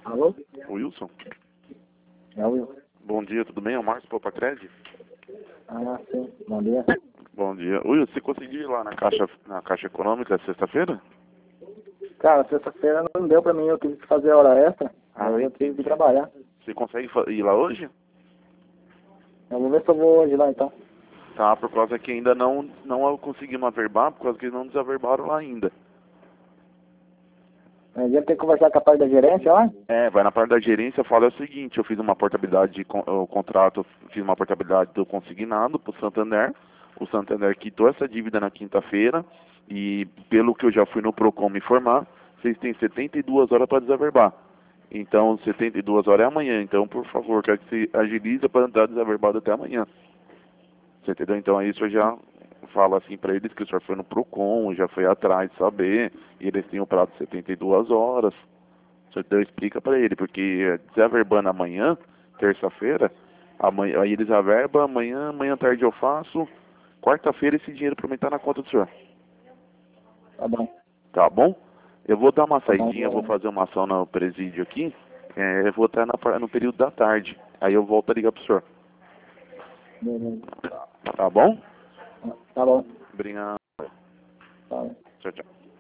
Alô? Wilson? É o Will. Bom dia, tudo bem? É o Marcos Popacred? Ah, sim. Bom dia. Bom dia. Wilson, você conseguiu ir lá na Caixa Econômica sexta-feira? Cara, sexta-feira não deu pra mim, eu tive que fazer hora extra. Ah, Aí eu tive entendi. que trabalhar. Você consegue ir lá hoje? Eu vou ver se eu vou hoje lá então. Tá, por causa que ainda não conseguimos averbar, por causa que eles não desaverbaram lá ainda. A gente tem que conversar com a parte da gerência lá? É, vai na parte da gerência, fala o seguinte, eu fiz uma portabilidade o contrato, fiz uma portabilidade do consignado pro Santander. O Santander quitou essa dívida na quinta-feira e pelo que eu já fui no Procon me informar, vocês têm 72 horas para desaverbar. Então, 72 horas é amanhã. Então, por favor, quero que você agilize para entrar desaverbado até amanhã. Você entendeu? Então, aí isso eu já falo assim para eles que o senhor foi no Procon, já foi atrás de saber, e eles têm o prazo de 72 horas. O senhor explica para ele, porque desaverbando amanhã, terça-feira, amanhã, aí eles averbam, amanhã à tarde eu faço, quarta-feira esse dinheiro para mim tá na conta do senhor. Tá bom. Tá bom? Eu vou dar uma Tá bom, saidinha, eu vou fazer uma ação no presídio aqui, eu vou estar no período da tarde. Aí eu volto a ligar pro senhor. beleza. Tá bom? Tá bom. Obrigado. Tá bom. Tchau, tchau.